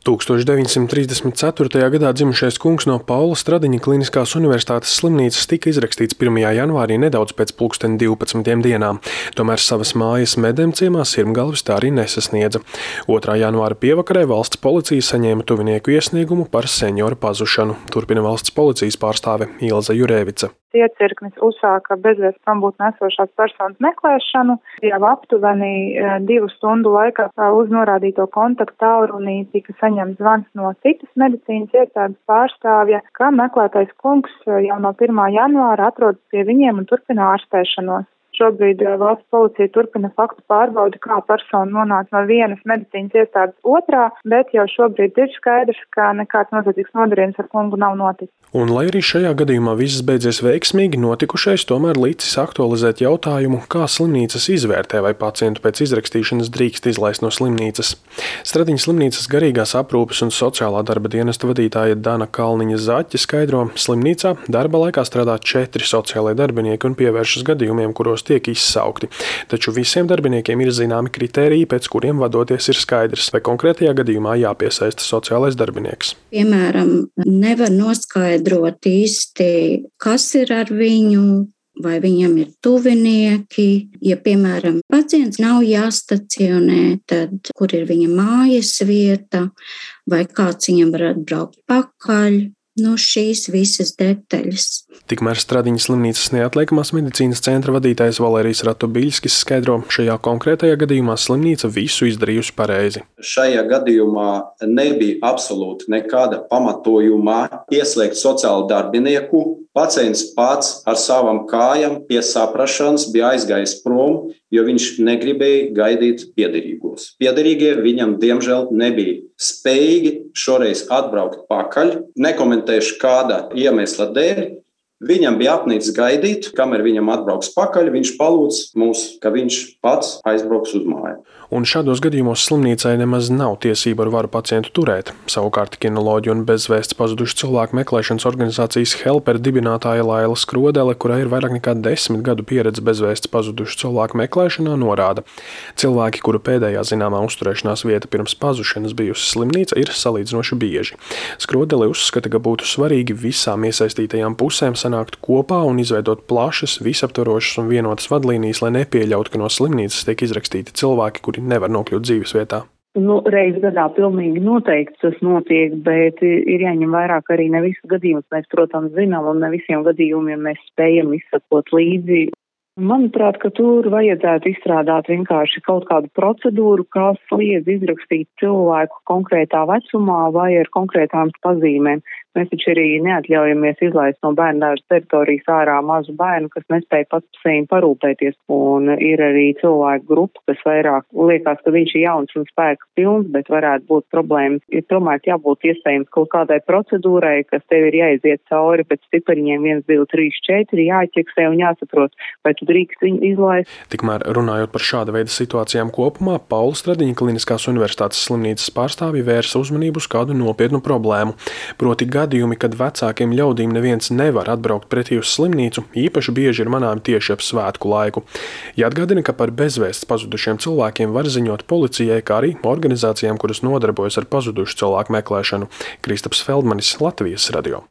1934. gadā dzimušais kungs no Paula Stradiņa Kliniskās universitātes slimnīcas tika izrakstīts 1. janvārī nedaudz pēc 12. dienām. Tomēr savas mājas Medemciemā sirmgalvis tā arī nesasniedza. 2. janvāra pievakarē valsts policija saņēma tuvinieku iesniegumu par senjora pazušanu. Turpina valsts policijas pārstāve Ilze Jurēvica. Iecirknis uzsāka bezvēsts prombūtnē esošās personas meklēšanu. Jau aptuveni 2 stundu laikā uz norādīto kontaktu tālrunī tika saņemts zvans no citas medicīnas iestādes pārstāvja, ka meklētais kungs jau no 1. janvāra atrodas pie viņiem un turpina ārstēšanos. Šobrīd valsts policija turpina faktu pārbaudi, kā persona nonāca no vienas medicīnas iestādes otrā, bet jau šobrīd ir skaidrs, ka nekāds noziedzīgs nodarījums ar kungu nav noticis. Un, lai arī šajā gadījumā viss beidzies veiksmīgi, notikušais tomēr licis aktualizēt jautājumu, kā slimnīcas izvērtē, vai pacientu pēc izrakstīšanas drīkst izlaist no slimnīcas. Stradiņa slimnīcas garīgās aprūpes un sociālā darba dienesta vadītāja Dana Kalniņa Zaķe skaidro, slimnīcā darba laikā strādā 4 sociālai darbinieki un pievēršas gadījumiem, kuros tiek izsaukti. Taču visiem darbiniekiem ir zināmi kritēriji, pēc kuriem vadoties ir skaidrs, vai konkrētajā gadījumā jāpiesaista sociālais darbinieks. Piemēram, nevar noskaidrot īsti, kas ir ar viņu, vai viņam ir tuvinieki. Ja, piemēram, pacients nav jāstacionē, tad kur ir viņa mājas vieta, vai kāds viņam var atbraukt pakaļ. Šīs visas detaļas. Tikmēr Stradiņa slimnīcas neatliekamās medicīnas centra vadītājs Valērijas Ratobiļskis skaidro, šajā konkrētajā gadījumā slimnīca visu izdarījusi pareizi. Šajā gadījumā nebija absolūti nekāda pamatojuma ieslēgt sociālu darbinieku. Pacients pats ar savām kājām pie saprašanas bija aizgājis prom, jo viņš negribēja gaidīt piederīgos. Piederīgie viņam, diemžēl, nebija spējīgi šoreiz atbraukt pakaļ. Nekomentēšu kāda iemesla dēļ. Viņam bija apnicis gaidīt, kamēr viņam atbrauks pakaļ, viņš palūdz mūs, ka viņš pats aizbrauks uz māju. Un šādos gadījumos slimnīcai nemaz nav tiesība ar varu pacientu turēt. Savukārt kinoloģija un bezvēsts pazudušu cilvēku meklēšanas organizācijas Helper dibinātāja Laila Skrodele, kurai ir vairāk nekā 10 gadu pieredze bezvēsts pazudušu cilvēku meklēšanā, norāda. Cilvēki, kuru pēdējā zināmā uzturēšanās vieta pirms pazušanas bijusi slimnīca, ir salīdzinoši bieži. Skrodele uzskata, ka būtu svarīgi visām iesaistītajām pusēm sanākt kopā un izveidot plašas, visaptvarošas un vienotas vadlīnijas, lai nepieļautu, ka no slimnīcas tiek izrakstīti cilvēki, kuri nevar nokļūt dzīvesvietā. Reiz gadā pilnīgi noteikti tas notiek, bet ir jāņem vairāk arī ne visus gadījumus mēs, protams, zinām, un ne visiem gadījumiem mēs spējam izsakot līdzi. Manuprāt, ka tur vajadzētu izstrādāt vienkārši kaut kādu procedūru, kas liedz izrakstīt cilvēku konkrētā vecumā vai ar konkrētām pazīmēm. Mēs taču arī neatļaujamies izlaist no bērndārza teritorijas ārā mazu bērnu, kas nespēja pats par sevi parūpēties. Un ir arī cilvēku grupa, kas vairāk liekas, ka viņš ir jauns un spēka pilns, bet varētu būt problēmas. Ir tomēr jābūt iespējams kaut kādai procedūrai, kas tev ir jāiziet cauri pēc cipariņiem 1, 2, 3, 4, jāķeksē un jāsaprot, vai tu drīkst viņu izlaist. Tikmēr runājot par šāda veida situācijām kopumā, Paula Stradiņa Kliniskās universitātes slimnīcas pārstāvji vērsa uzmanību uz kādu nopietnu problēmu. Proti gadījumi, kad vecākiem ļaudīm neviens nevar atbraukt pretī uz slimnīcu, īpaši bieži ir manāmi tieši ap svētku laiku. Jāatgādina, ka par bezvēsts pazudušiem cilvēkiem var ziņot policijai, kā arī organizācijām, kuras nodarbojas ar pazudušu cilvēku meklēšanu. Kristaps Feldmanis, Latvijas radio.